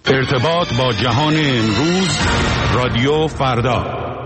ارتباط با جهان امروز، رادیو فردا.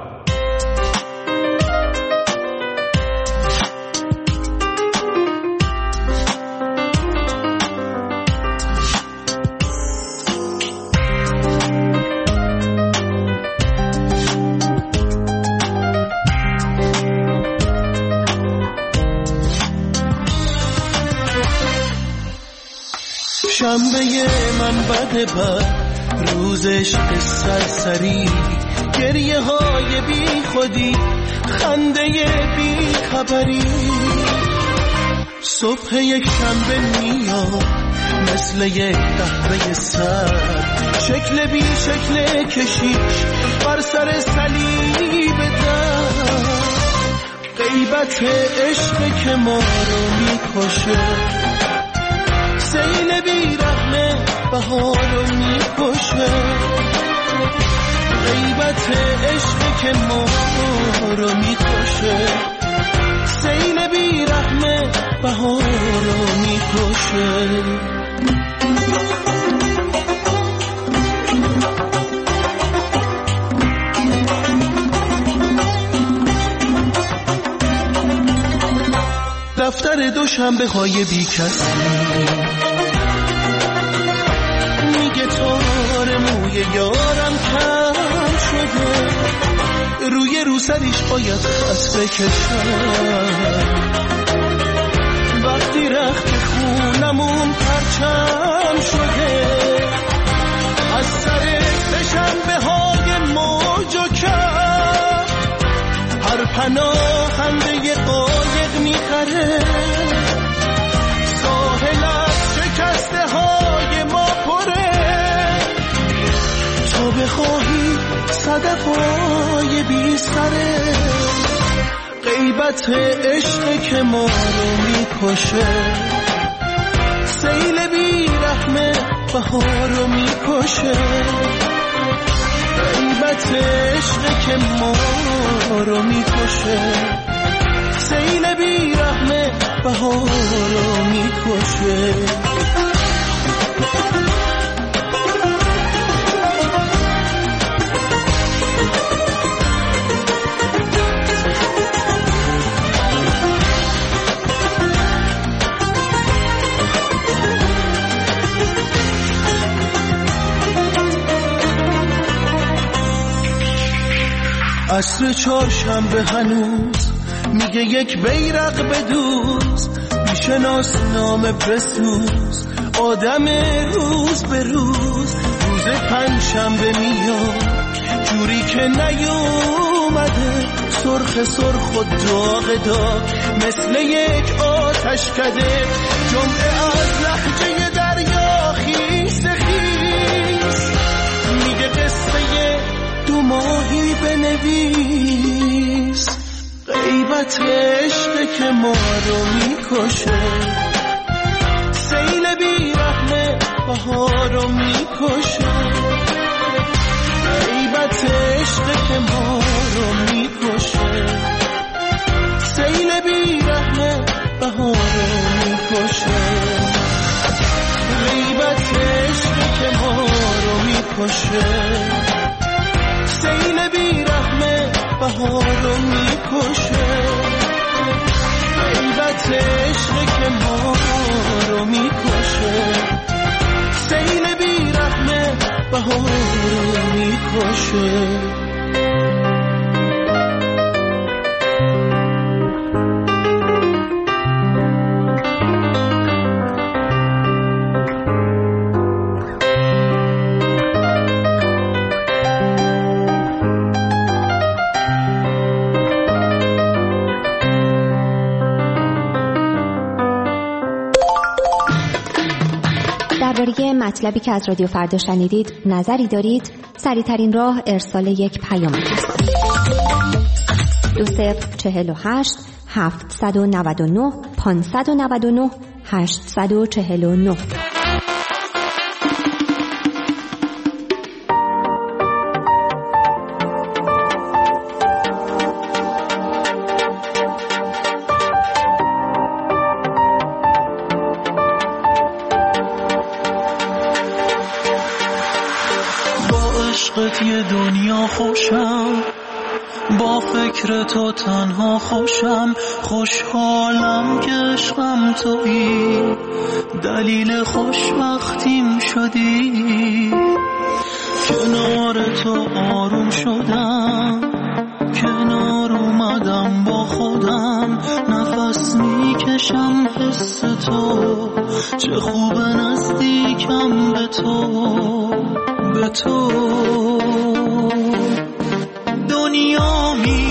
شنبه من بده بر روزش به سرسری، گریه های بی خودی، خنده بی خبری. صبح یک شنبه میاد مثل یک قهوه سرد، شکل بی شکل کشیش بر سر صلیب درد. غیبت عشق که ما رو میکشه، سیل بی رحمه بهار رو میکشه. غیبت عشق که ما رو میکشه، سیل بی رحمه بهار رو میکشه. دفتر دوشنبه های بی کسی، میگه تار موی یارم کم شده، روی روسریش باید خط بکشم. وقتی رخت خونمون پرچم شده، از سر سه‌شنبه های موج و کف، هر پناهنده قایق میخره. ساحل از شکسته های ما پره، تو بخواهی صدفای بی‌سره. غیبت عشق که ما رو میکشه، سیل بی رحمه بهار رو میکشه. غیبت عشق که ما رو میکشه، سیل بی رحمه بهار رو میکشه. عصر چهارشنبه هنوز میگه یک بیرق بدوز، میشناس نام بسوز آدم روز به روز. روز پنجشنبه میاد جوری که نیومده، سرخ سرخ و داغ داغ مثل یک آتش کده. جمعه از لهجه دریا خیس خیس، میگه قصه دو ماهی بنویس. غیبت عشق که ما رو میکشه، سیل بی رحمه بهار رو میکشه. غیبت عشق که ما رو میکشه، سیل بی رحمه بهار رو میکشه. غیبت عشق که ما رو میکشه، سیل بی رحمه بهار رو میکشه. غیبت عشق که ما رو میکشه، سیل بی رحمه بهار رو میکشه. درباره مطلبی که از رادیو فردا شنیدید نظری دارید؟ سریع‌ترین راه ارسال یک پیام است. 2048 799 599 849. عشقت یه دنیا خوشم، با فکر تو تنها خوشم، خوشحالم که عشقم تویی، دلیل خوشبختیم شدی. کنار تو آروم شدم، کنار اومدم با خودم، نفس میکشم حس تو، چه خوب نزدیکم به تو، به تو. دنیا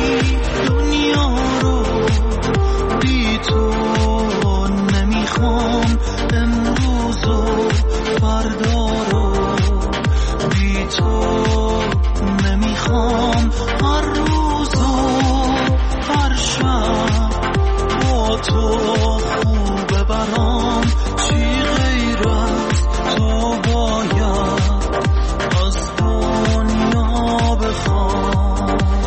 رو بی تو نمیخوام، امروز و فردا رو بی تو نمیخوام، هر روز و هر شب با تو خوبه برام، چی غیر از تو باید از دنیا بخوام.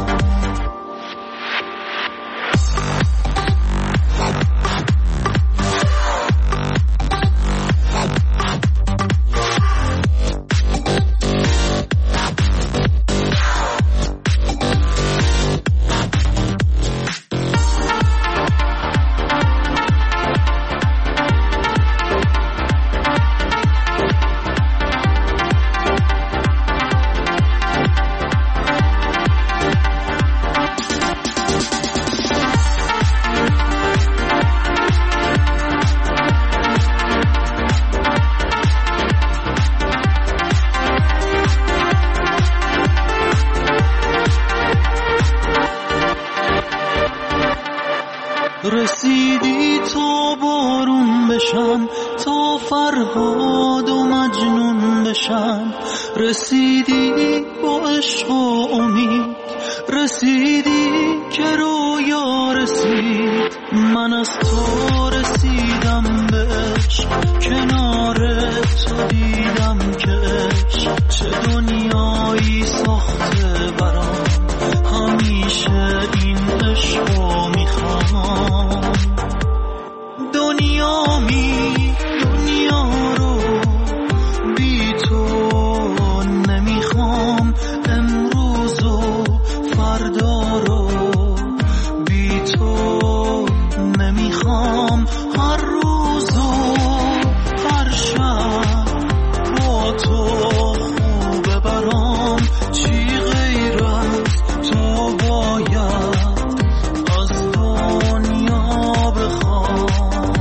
رسیدی تا بارون بشم، تا فرهاد و مجنون بشم، رسیدی با عشق و امید، رسیدی که رویا رسید، من از تو رسیدم به عشق، کنار تو دیدم که عشق چه دنیایی ساخته برام، همیشه این عشقو میخوام. دنیا رو بی تو نمیخوام، امروز و فردا رو بی تو نمیخوام، هر روز و هر شب با تو خوبه برام، چی غیر از تو باید از دنیا بخوام.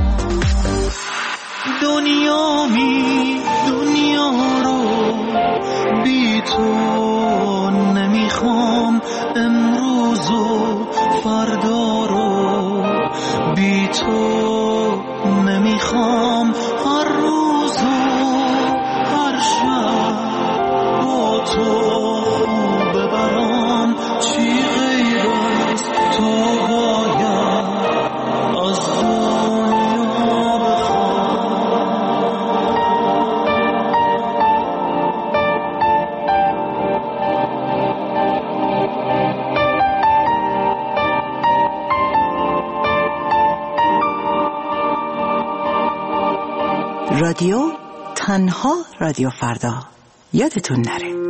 دنیا رو بی تو نمیخوام، امروز و فردا رو بی تو نمیخوام، هر روز و هر شب با تو خوبه برام، چی غیر از تو باید از دنیا بخوام. رادیو تنها رادیو فردا، یادتون نره.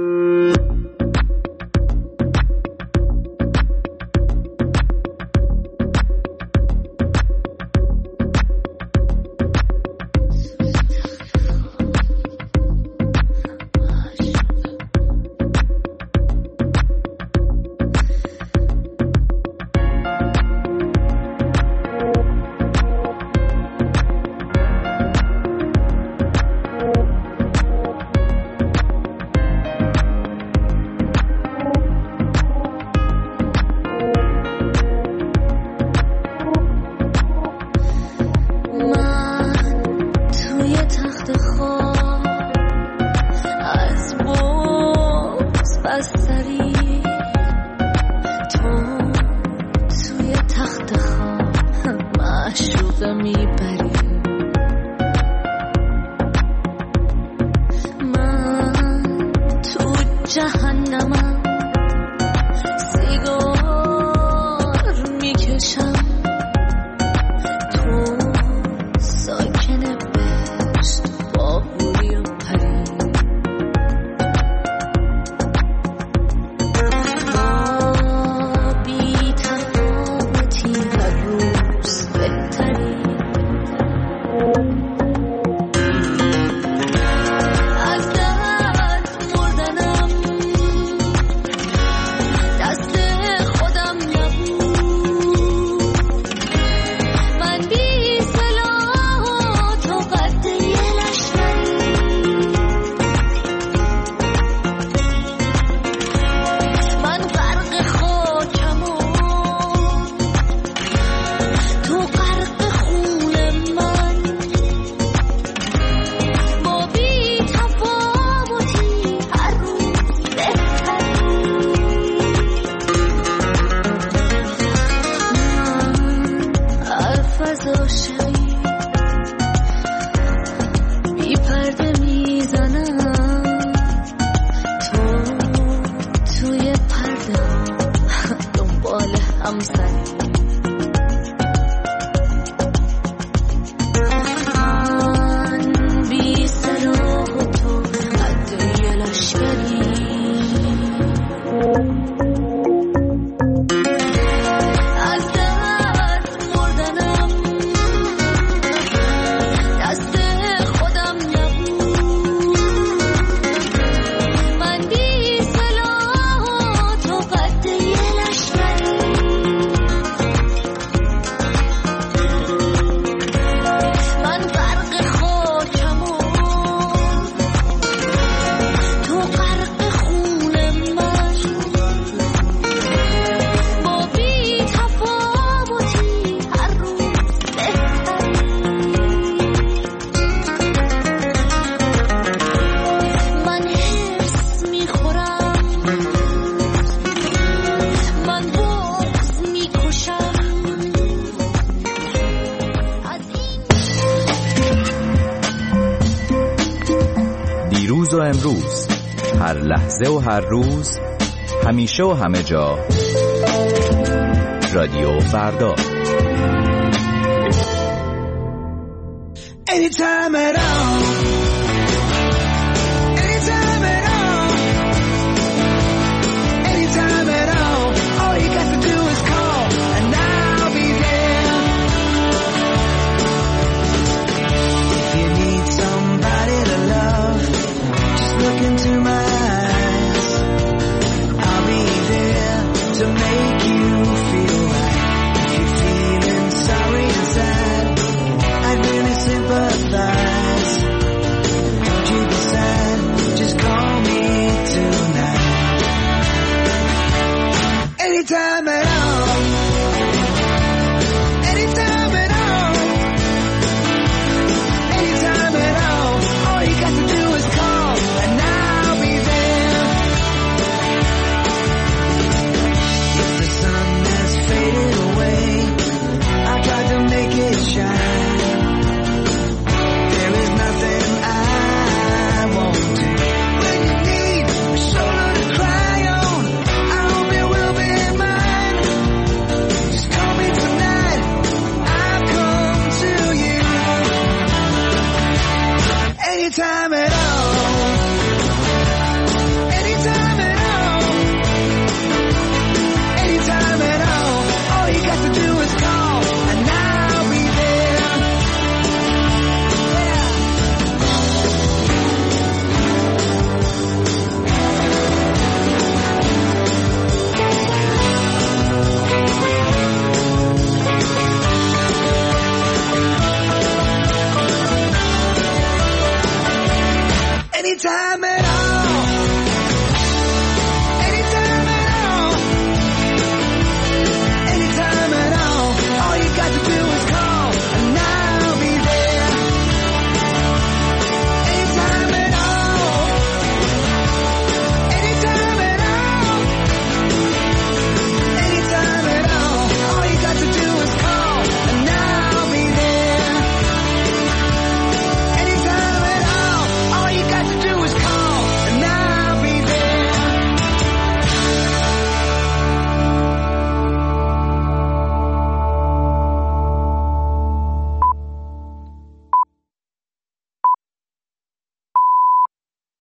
دیروز و امروز، هر لحظه و هر روز، همیشه و همه جا. رادیو فردا. Anytime at all. Anytime at all. Anytime at all. All you got to do is call and I'll be there. If you need somebody to love, just look into my eyes. I'll be there to make you feel right. If you're feeling sorry and sad, I'd really sympathize. Don't you be sad, just call me tonight. Anytime at all. Anytime at all. Anytime at all. All you got to do is call and I'll be there. If the sun has faded away, I tried to make it shine. There is nothing I won't do. When you need a shoulder to cry on, I hope it will be mine. Just call me tonight, I'll come to you. Anytime at all. Anytime at all. Anytime at all. All you got to do is call and I'll be there. Yeah. Anytime at all.